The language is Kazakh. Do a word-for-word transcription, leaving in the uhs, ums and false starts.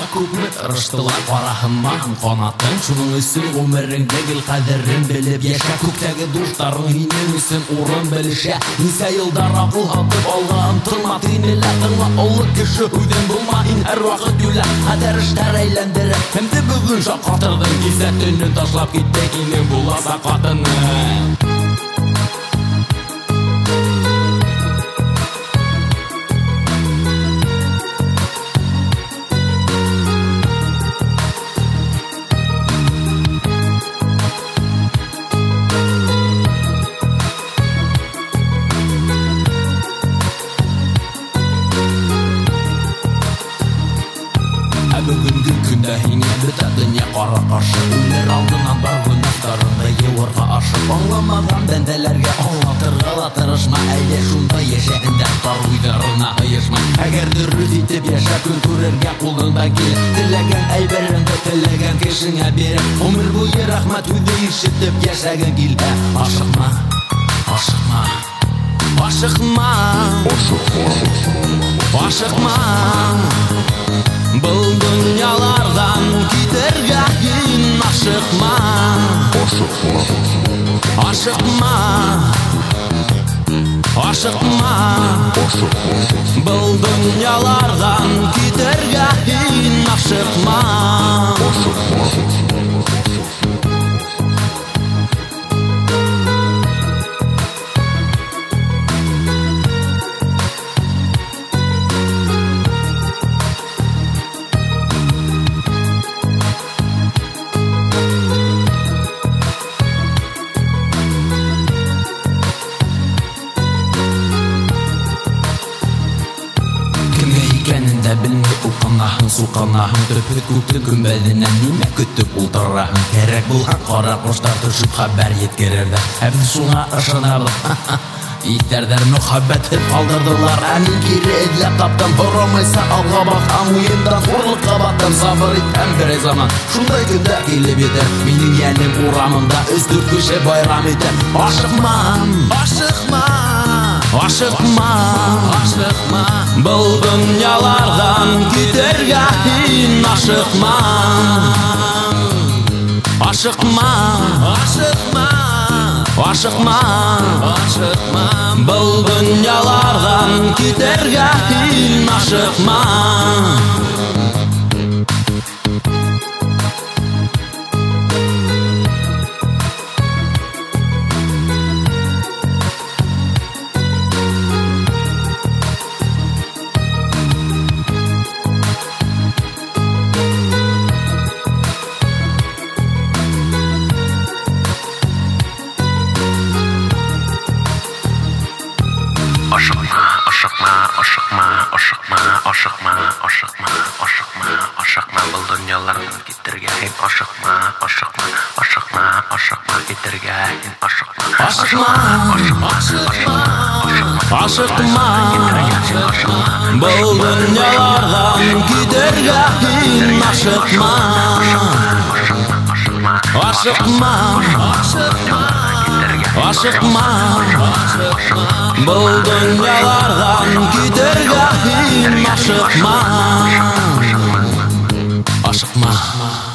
Уза күпме тырыштылар карахымман канатын. Шуның өсөн гомереңдәге кадерен белеп яшә. Күктәге душтарың һинең өсөн урын белешә. Нисә елдар акыл һатып алган тылма тинелә тыңла олы кеше үден булма ин һәр вакыт юлә. Кадәр эштәр әйләндерә. Хәмде бүген шаккатырдың кизәтүнен ташлап китте инең буласа катының. Бүгінгі күнді һиңе бөтә дөнья кара каршы. Үлер алдынан бар гөнаһларыңды юырга ашып. Аңламаган бәндәләргә аңлатырга да тырышма. Әйдә шунда яшә инде тар уйларына оешма. Әгәр дөрес итеп яшә, көн күрергә кулыңда кил. Теләгән әйбереңне теләгән кешеңә бир. Гомер буе рәхмәт үзе ишетеп яшәгән килә. Ашыкма, ашыкма, ашыкма, ашыкма. Бұл дүниялардан китергә һин ашыкма. Ашыкма, ашыкма. Бұл дүниялардан китергә һин ашыкма. Икәнендә белмәй уканаһың, суканаһың. Төпе күкте көмбәденән нимә көтеп ултыраһың? Кәрәк булган кара коштар төшеп хәбәр еткерердәр. Һәм шуңа ышанабыз. Итләрдәр мөхәббәтен калдырдылар. Ә мин кире эзләп таптым. Боромайса алга бакам, уендан хурлыкка баттым. Сабыр итәм бер заман. Шундай көндә килеп җитәр. Минең янем урамында өз-дүрт кеше байрам итә. Ашыкма, ашыкма. Ашыкма, ашыкма. Бұл дүниялардан китергә һин ашыкма. Ашыкма, ашыкма, ашыкма, ашыкма. Бұл дүниялардан китергә һин ашыкма. Ашыкма, ашыкма, ашыкма, ашыкма, ашыкма, ашыкма, ашыкма, ашыкма. Бұл дүниялардан китергә һин ашыкма, ашыкма, ашыкма, ашыкма, китергә һин ашыкма. Ашыкма, ашыкма, ашыкма, ашыкма. Бұл дүниялардан китергә һин ашыкма. Ашыкма, ашыкма. Ашыкма, бұл дүниялардан китергә һин ашыкма. Ашыкма.